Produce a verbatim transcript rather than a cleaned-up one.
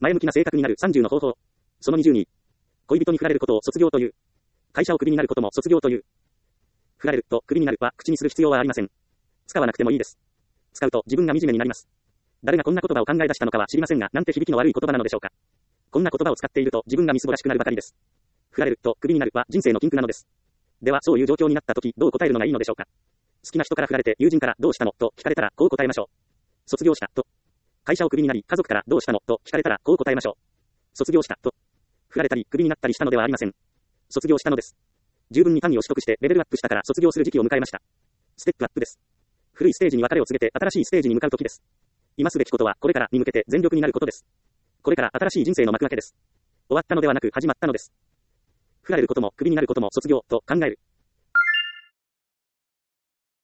前向きな性格になるさんじゅうの方法。そのにじゅうに。恋人に振られることを卒業という。会社をクビになることも卒業という。振られるとクビになるは口にする必要はありません。使わなくてもいいです。使うと自分が惨めになります。誰がこんな言葉を考え出したのかは知りませんが、なんて響きの悪い言葉なのでしょうか。こんな言葉を使っていると自分がみすぼらしくなるばかりです。振られるとクビになるは人生の禁句なのです。ではそういう状況になった時どう答えるのがいいのでしょうか。好きな人から振られて友人からどうしたのと聞かれたらこう答えましょう。卒業したと。会社をクビになり家族からどうしたのと聞かれたらこう答えましょう。卒業したと。振られたりクビになったりしたのではありません。卒業したのです。十分に単位を取得してレベルアップしたから卒業する時期を迎えました。ステップアップです。古いステージに別れを告げて新しいステージに向かう時です。今すべきことはこれからに向けて全力になることです。これから新しい人生の幕開けです。終わったのではなく始まったのです。振られることもクビになることも卒業と考える。